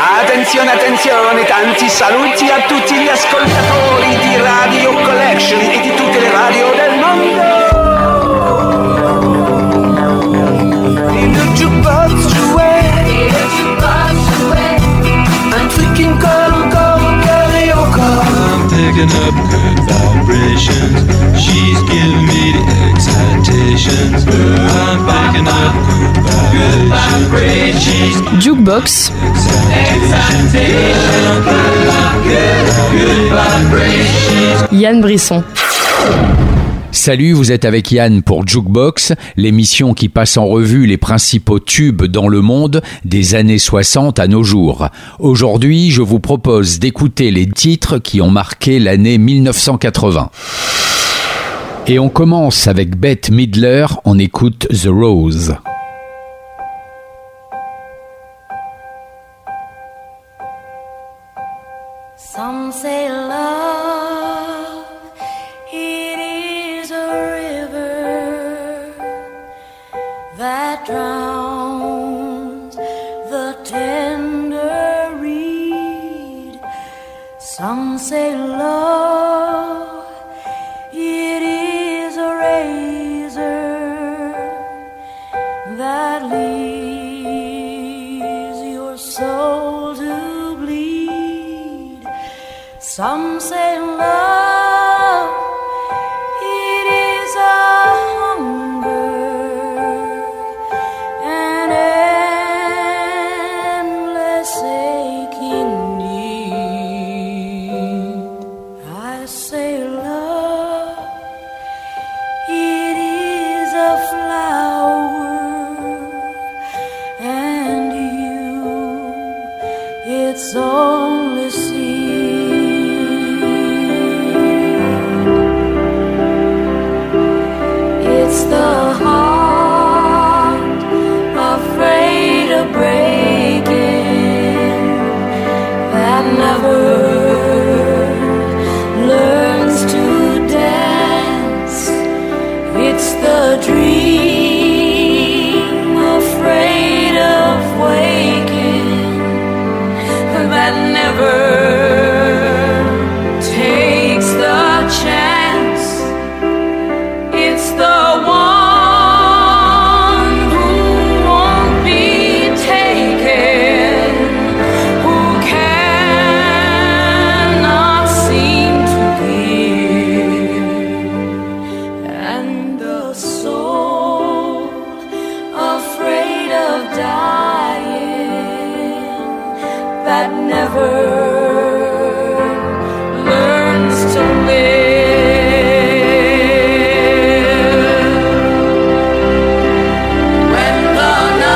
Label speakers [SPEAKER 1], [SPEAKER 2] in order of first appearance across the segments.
[SPEAKER 1] Attenzione, attenzione, tanti saluti a tutti gli ascoltatori di Radio Collection e di tutte le radio del mondo. In the jukebox duet, I'm tweaking karaoke.
[SPEAKER 2] I'm picking up good vibrations. She's giving me the excitations. I'm picking up good vibrations.
[SPEAKER 3] Jukebox. Yann Brisson.
[SPEAKER 4] Salut, vous êtes avec Yann pour Jukebox, l'émission qui passe en revue les principaux tubes dans le monde des années 60 à nos jours. Aujourd'hui, je vous propose d'écouter les titres qui ont marqué l'année 1980. Et on commence avec Bette Midler, on écoute The Rose.
[SPEAKER 5] Some say love, it is a river that drowns the tender reed. Some say love, it is a razor that leaves your soul to bleed. Some say love, it is a hunger, an endless aching need. I say love, it is a flower, and you, it's only seed. It's the heart afraid of breaking that never learns to dance. It's the dream afraid of waking that never takes the chance. It's the one who won't be taken, who cannot seem to give, and the soul afraid of dying that never learns to live. When the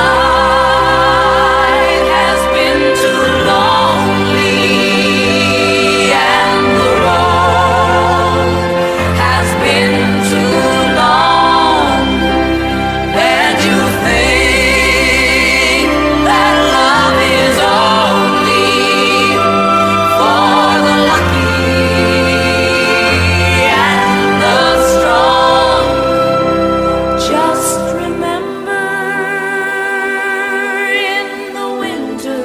[SPEAKER 5] night has been too lonely and the road has been too long, and you think that love is only for the lucky and the strong. Just remember, in the winter,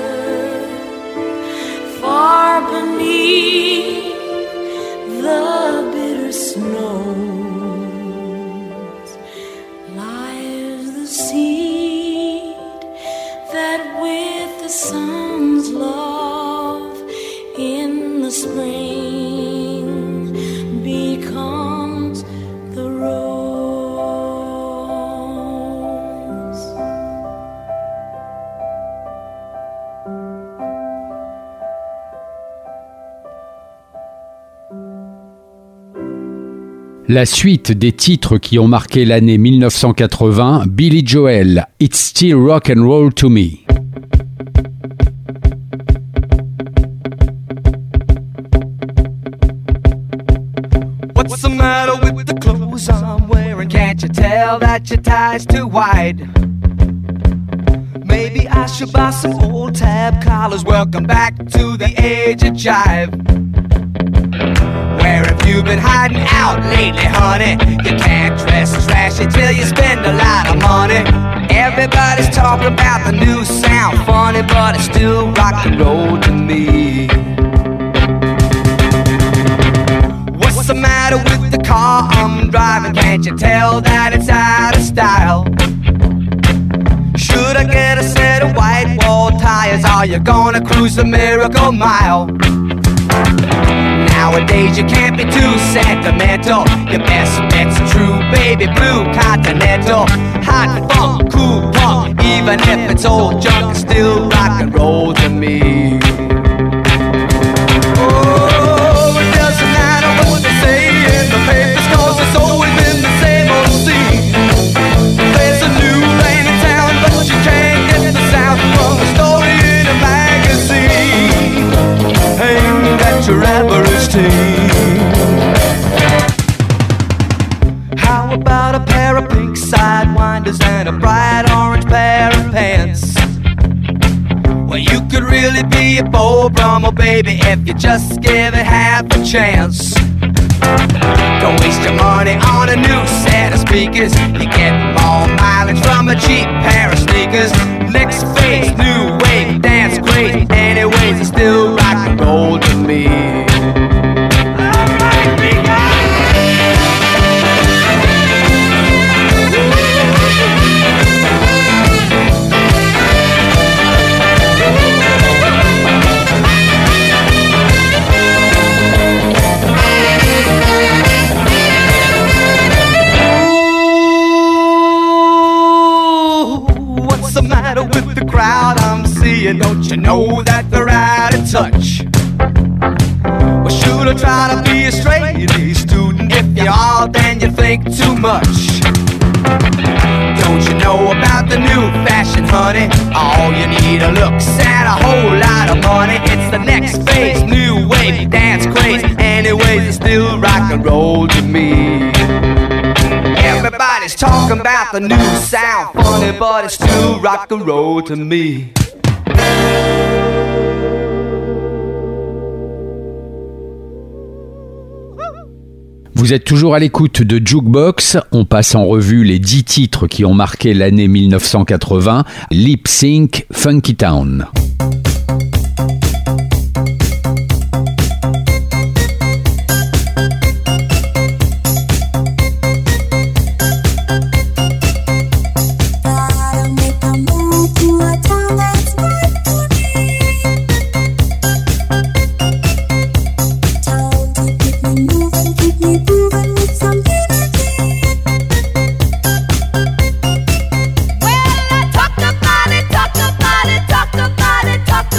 [SPEAKER 5] far beneath the bitter snows, lies the seed that with the sun's love in the spring becomes the rose.
[SPEAKER 4] La suite des titres qui ont marqué l'année 1980, Billy Joel, It's Still Rock and Roll to Me.
[SPEAKER 6] What's the matter with the clothes I'm wearing? Can't you tell that your tie's too wide? Maybe I should buy some old tab collars. Welcome back to the age of jive. Where have you been hiding out lately, honey? You can't dress trashy till you spend a lot of money. Everybody's talking about the new sound, funny, but it's still rock and roll can't you tell that it's out of style? Should I get a set of white wall tires? Are you gonna cruise the Miracle Mile? Nowadays you can't be too sentimental. Your best bet's a true baby blue Continental. Hot funk, cool punk, even if it's old junk, it's still rock and roll to me. Oh, it doesn't matter what they say in the papers, 'cause it's always been the same old scene. There's a new lane in town, but you can't get the sound from a story in a magazine. Ain't that your average teen? How about a pair of pink sidewinders and a bright orange pair of pants? Well, you could really be a Beau Brummel, baby, if you just give it half a chance. Don't waste your money on a new set of speakers. You get more mileage from a cheap pair of sneakers. Next phase, new wave, dance craze. Anyways, it's still rock and roll to me. With the crowd I'm seeing, don't you know that they're out of touch? Well, should I try to be a straight A student? If you are, then you think too much. Don't you know about the new fashion, honey? All you need are looks and a whole lot of money. It's the next phase, new wave, dance craze. Anyways, it's still rock and roll to me. Everybody's talking about the new sound, funny, but it's still rock and roll to me.
[SPEAKER 4] Vous êtes toujours à l'écoute de Jukebox. On passe en revue les 10 titres qui ont marqué l'année 1980. Lip Sync, Funky Town.
[SPEAKER 5] Talk about it.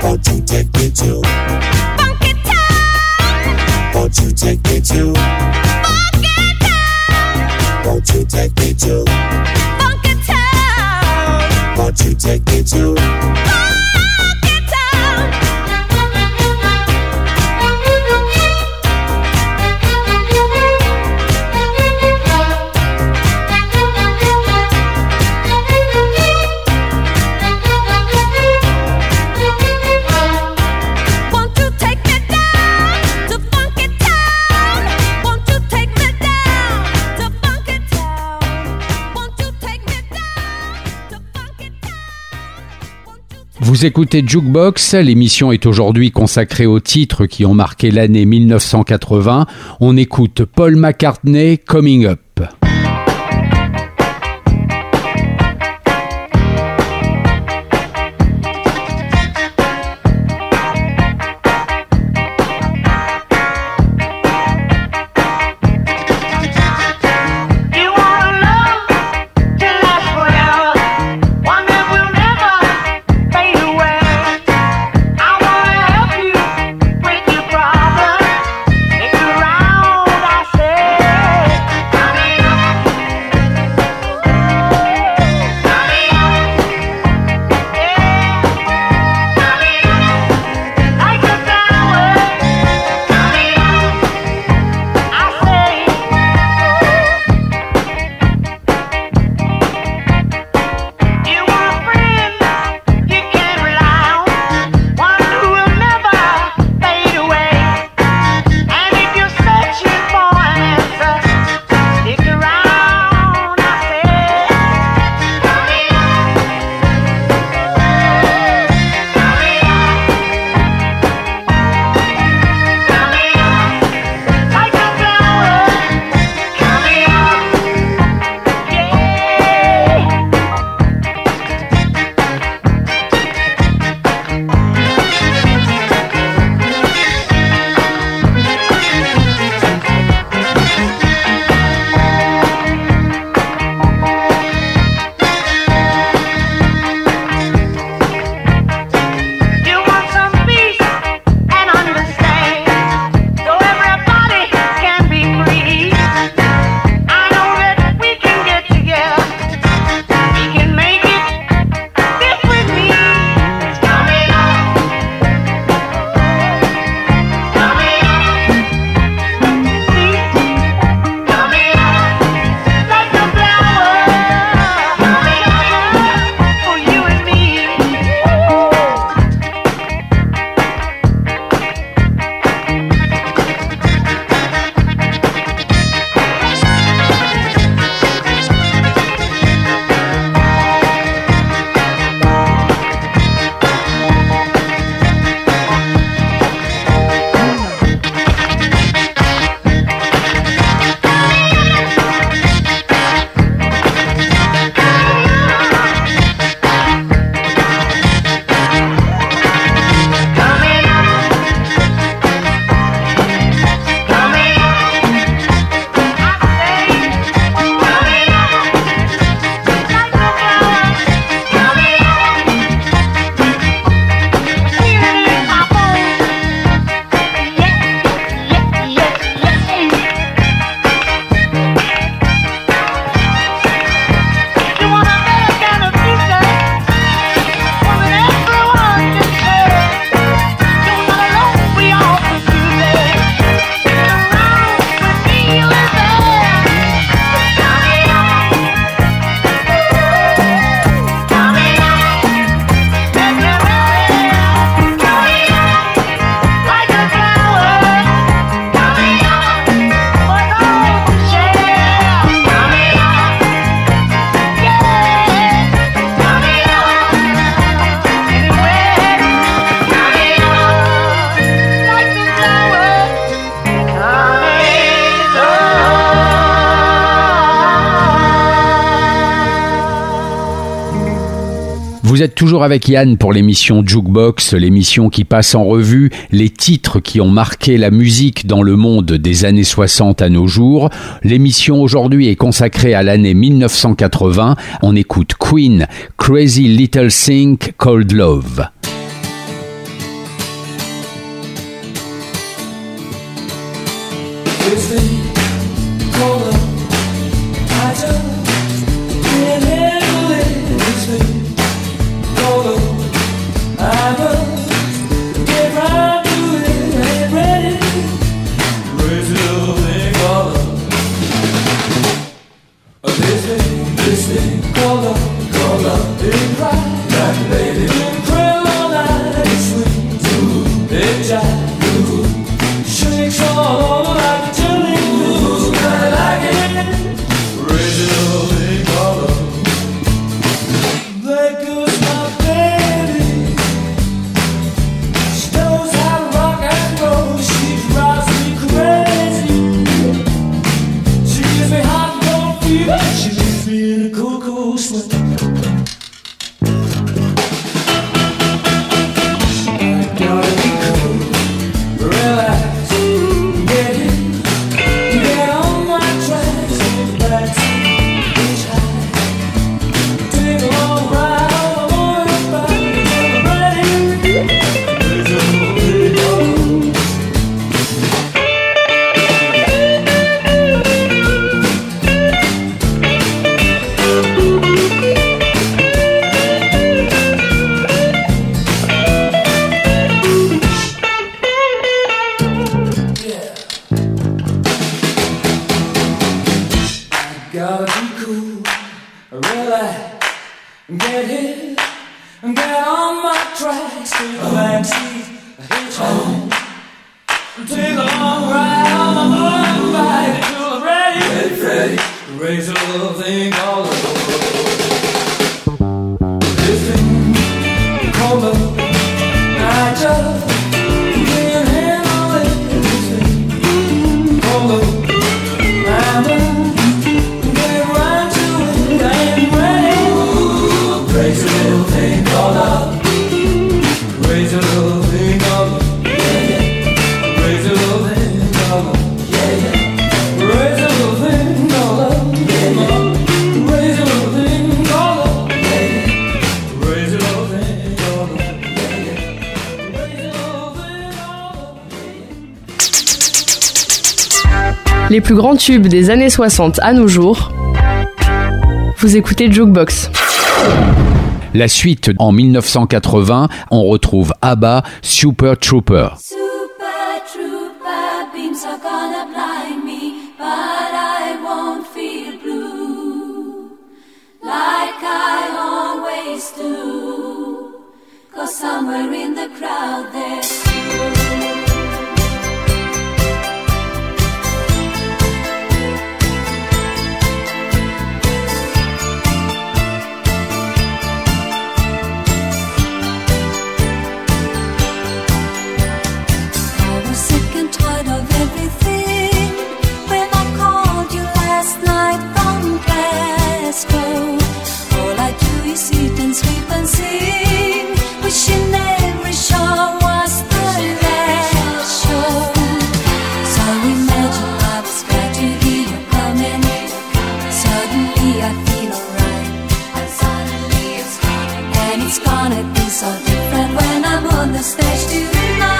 [SPEAKER 7] Won't you take me to
[SPEAKER 5] Funky Town?
[SPEAKER 7] Won't you take me to
[SPEAKER 5] Funky Town?
[SPEAKER 7] Won't you take me to
[SPEAKER 5] Funky Town?
[SPEAKER 7] Won't you take me to
[SPEAKER 5] Funky Town? Won't you take me down to Funky Town? Won't you take me down to Funky Town? Won't you take me down to Funky Town?
[SPEAKER 4] Vous écoutez Jukebox, l'émission est aujourd'hui consacrée aux titres qui ont marqué l'année 1980. On écoute Paul McCartney, Coming Up.
[SPEAKER 5] You want love to last forever, one that will never fade away. I wanna help you with your problems. If you're around, I say, coming up, coming up, yeah, coming up, like a flower, coming up, I say. You want a friend you can rely on, one who will never fade away. And if you're searching for an answer, stick around, I say. Coming up, coming up, like a flower, coming up, yeah. You want some peace and understand, so everybody can be free. I know that we can get together, we can make it fit with me. It's coming up, coming up, coming up, like a flower, coming up for you and me. Coming up, coming up, I say, coming up, like a flower, coming up, feel it in my bones, yeah, You want a better kind of future, one that everyone can share. You're not alone, we all pursue it. Around with me, you live there. Coming up, coming up, coming up, like a flower. Coming up, for all to share. Coming up, yeah, coming up, anywhere. Coming up, like a flower.
[SPEAKER 4] Vous êtes toujours avec Yann pour l'émission Jukebox, l'émission qui passe en revue les titres qui ont marqué la musique dans le monde des années 60 à nos jours. L'émission aujourd'hui est consacrée à l'année 1980. On écoute Queen, Crazy Little Thing Called Love.
[SPEAKER 8] take a backseat, hitchhike. Take a long ride on my motorbike till I'm ready, ready, raise a little thing called love. This thing called love, I just can't handle it. This thing called love, I'm done. Get right to it, I ain't ready. Raise a little thing called love. Raise a little thing called love. Raise a little thing called love. Raise a little thing called love. Raise a little thing called love. Raise a little thing called love. Raise a little thing called love.
[SPEAKER 3] Les plus grands tubes des années 60 à nos jours. Vous écoutez Jukebox.
[SPEAKER 4] La suite, en 1980, on retrouve ABBA, Super Trooper.
[SPEAKER 9] Super trooper beams are gonna blind me, but I won't feel blue like I always do, 'cause somewhere in the crowd there's you. Sick and tired of everything. When I called you last night from Glasgow, all I do is eat and sleep and sing, wishing every show was the last show. So imagine I was glad to hear you coming. Suddenly I feel alright, and suddenly it's coming. And it's gonna be so different when I'm on the stage tonight.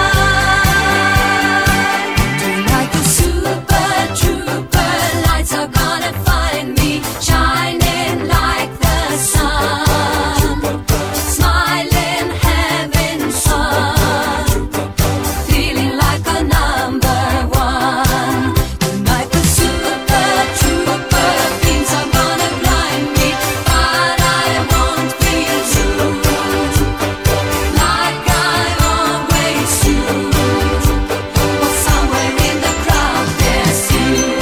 [SPEAKER 9] Are gonna find me shining like the sun, smiling, having fun, feeling like a number one. Tonight the super trooper beams are gonna blind me, but I won't feel true like I always do. But somewhere in the crowd there's you.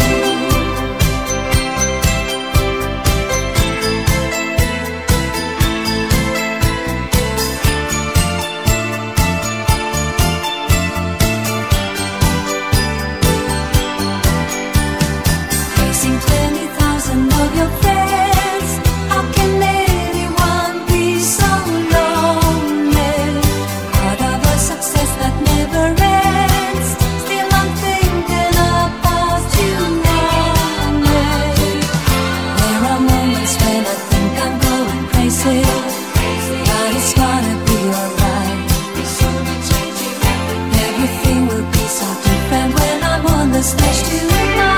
[SPEAKER 9] Facing 20,000 of your friends, how can anyone be so lonely? Part of a success that never ends. Still I'm thinking about you only. There are moments when I think I'm going crazy, but it's gonna be alright. Everything will be so different when I'm on the stage tonight.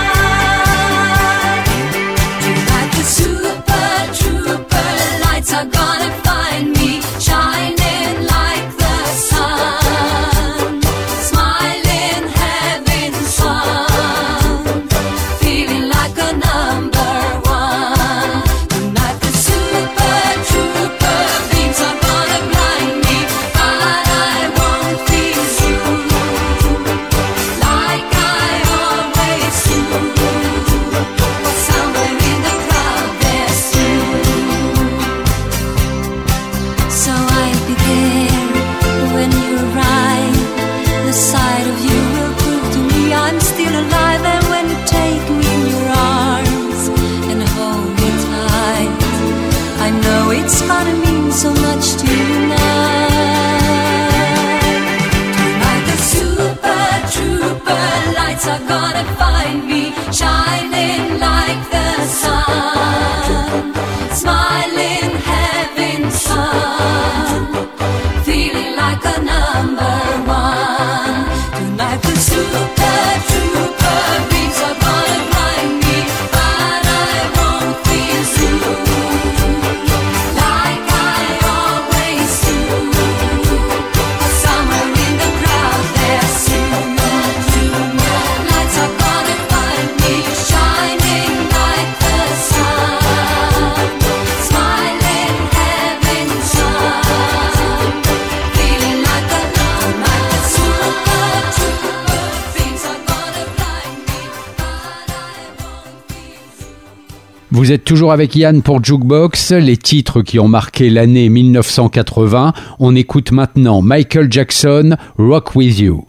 [SPEAKER 9] Tonight the super trooper lights are gonna find me shining like the sun, smiling, having fun, feeling like a number one. Tonight the super trooper beams are gonna blind me, but I won't feel true like I always do. But somewhere in the crowd there's you. So I'll be there when you arrive. The sight of you will prove to me I'm still alive. And when you take me in your arms and hold me tight, I know it's gonna mean so much tonight. Tonight the super trooper lights are gonna find me shining like the sun, smiling, having fun, feeling like a number one. Tonight the super trooper beams are gonna blind me, but I won't feel true like I always do. But somewhere in the crowd there's you. Lights are gonna find
[SPEAKER 4] Vous êtes toujours avec Yann pour Jukebox, les titres qui ont marqué l'année 1980. On écoute maintenant Michael Jackson, Rock With You.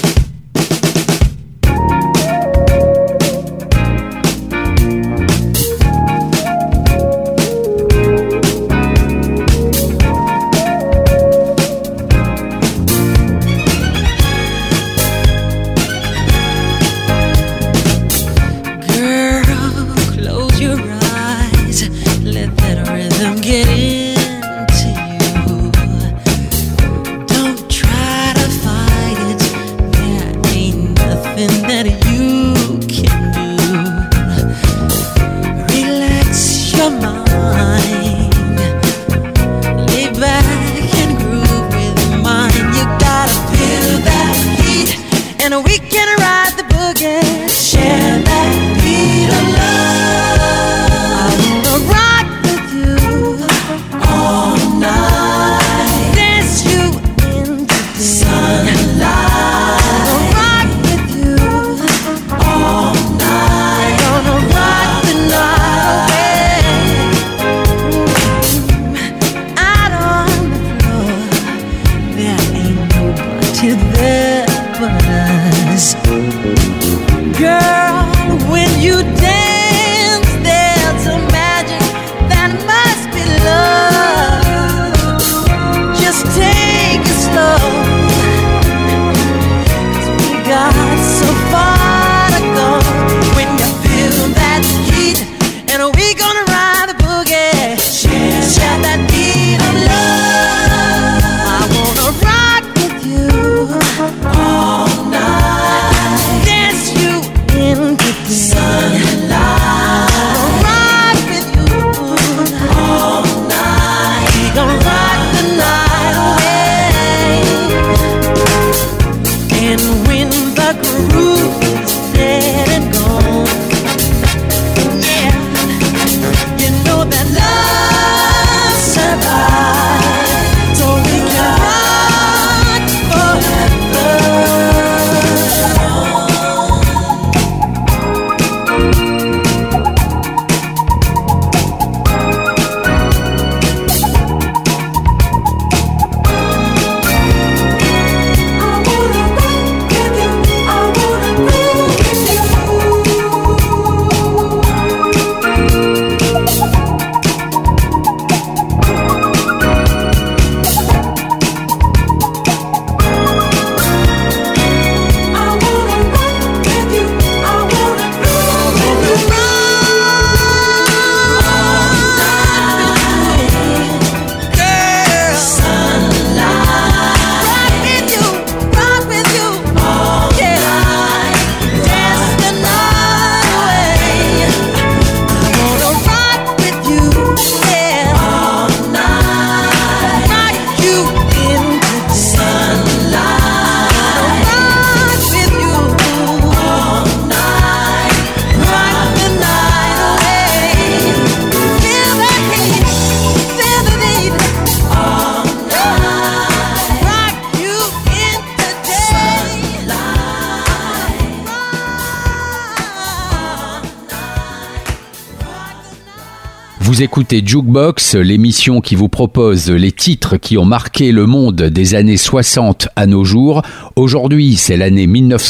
[SPEAKER 4] Vous écoutez Jukebox, l'émission qui vous propose les titres qui ont marqué le monde des années 60 à nos jours. Aujourd'hui, c'est l'année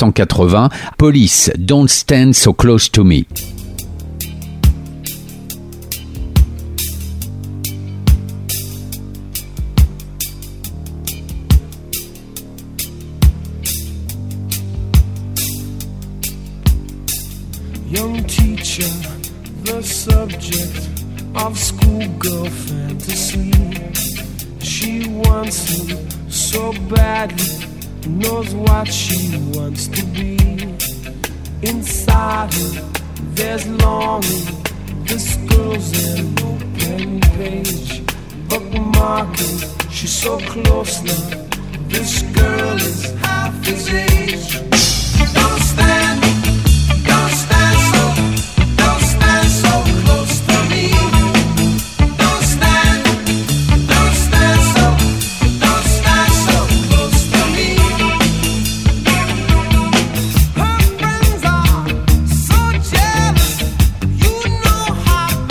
[SPEAKER 4] 1980. Police, Don't Stand So Close to Me.
[SPEAKER 8] Young teacher, the subject of schoolgirl fantasy. She wants him so badly, knows what she wants to be. Inside her, there's longing. This girl's an open page, bookmarking. She's so close now. This girl is half his age. Don't stand so close to me. Don't stand so close to me. Her friends are so jealous. You know how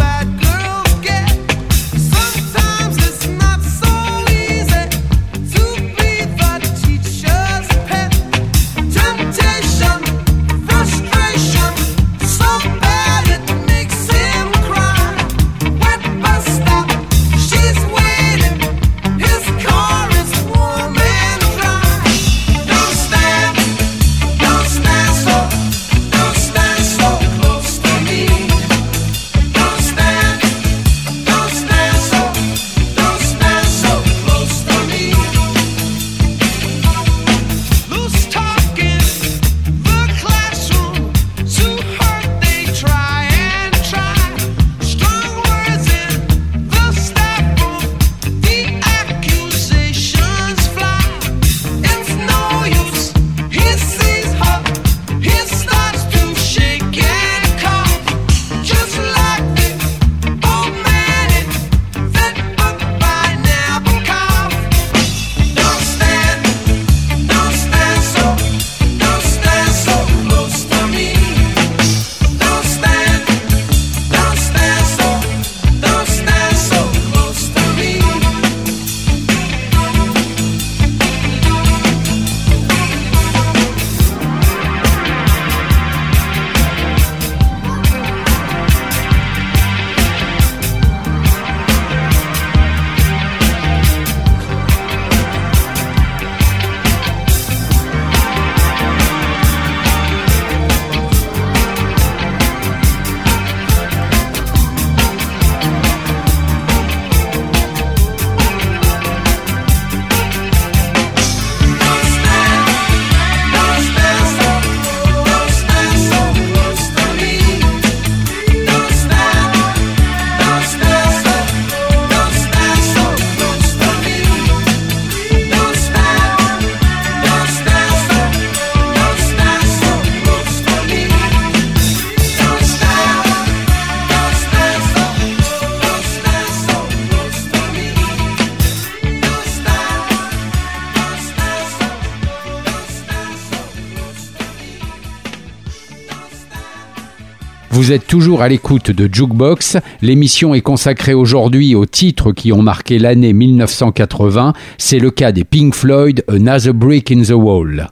[SPEAKER 4] Vous êtes toujours à l'écoute de Jukebox. L'émission est consacrée aujourd'hui aux titres qui ont marqué l'année 1980. C'est le cas des Pink Floyd, Another Brick in the Wall.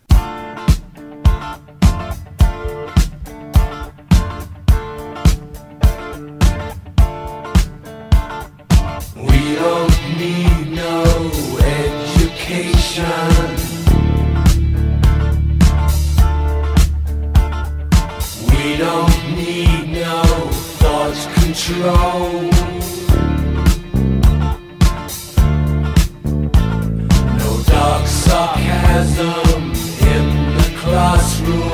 [SPEAKER 8] We don't need no education. We don't need no thought control. No dark sarcasm in the classroom.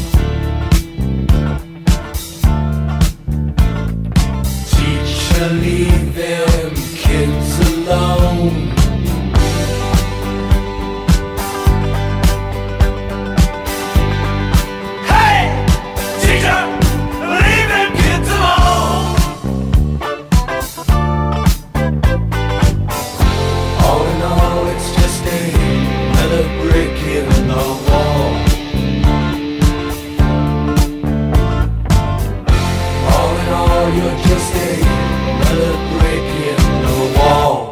[SPEAKER 8] Teacher, leave them kids alone. Hey, teacher, leave them kids alone. All in all, it's just another brick in the wall. All in all, you're just another brick in the wall.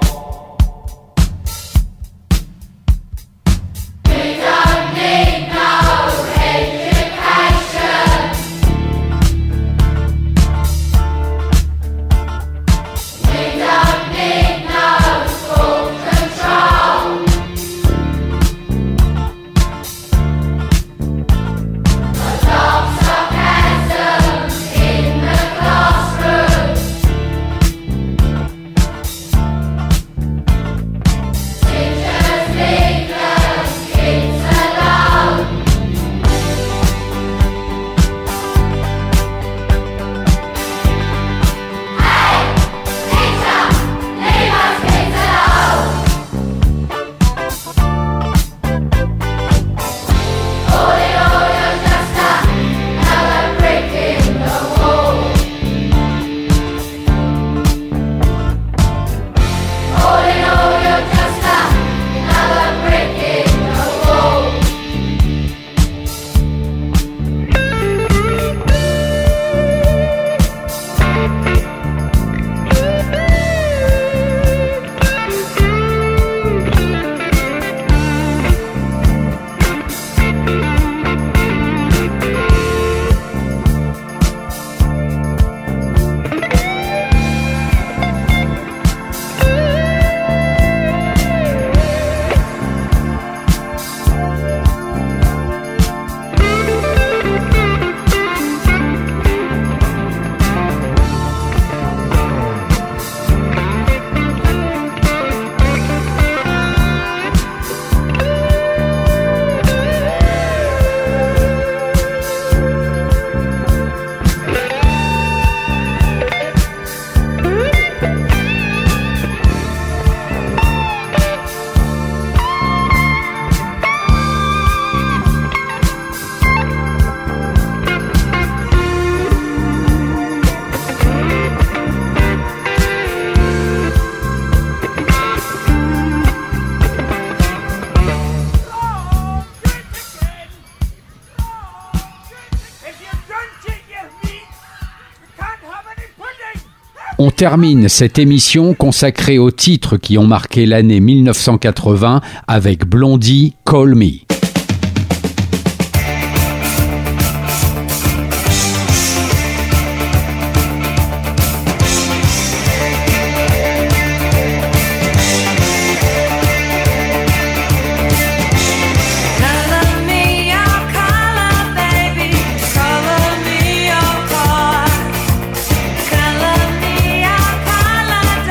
[SPEAKER 4] On termine cette émission consacrée aux titres qui ont marqué l'année 1980 avec Blondie, Call Me.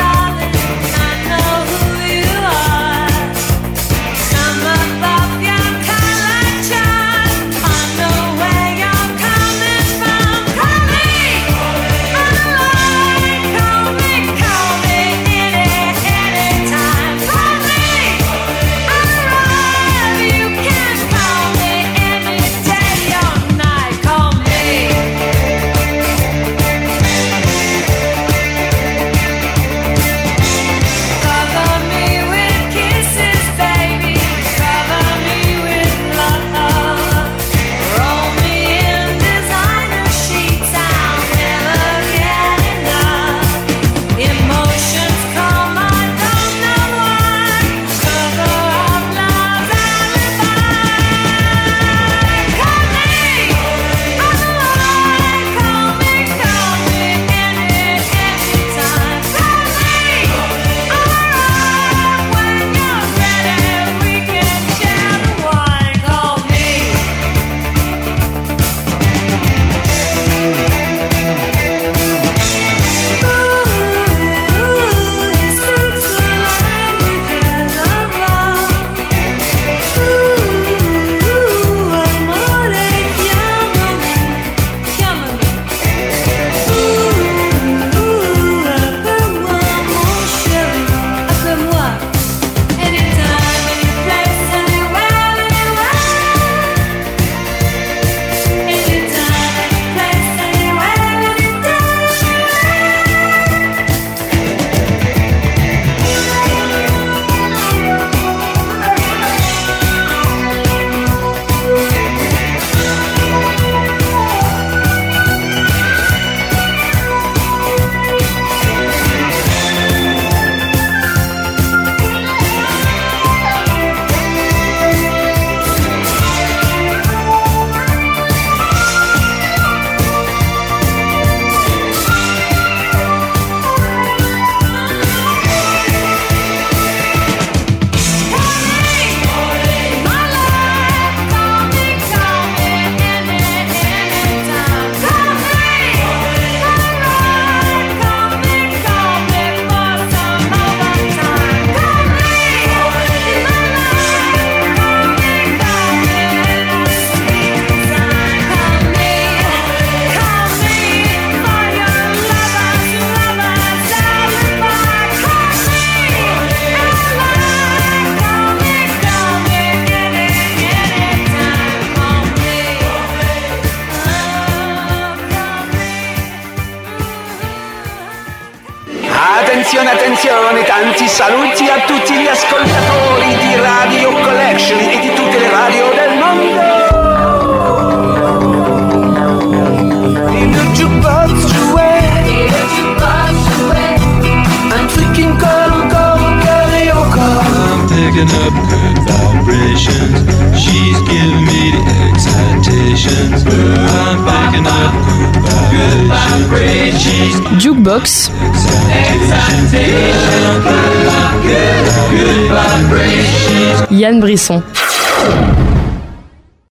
[SPEAKER 9] Yeah.
[SPEAKER 1] attenzione, tanti saluti a tutti gli ascoltatori di Radio Collection e di tutte le radio del mondo. In the jukebox I'm tweaking karaoke.
[SPEAKER 2] I'm picking up good vibrations. She's giving me the excitations. I'm picking up good vibrations.
[SPEAKER 3] Jukebox,
[SPEAKER 2] Good vibrations.
[SPEAKER 3] Yann Brisson.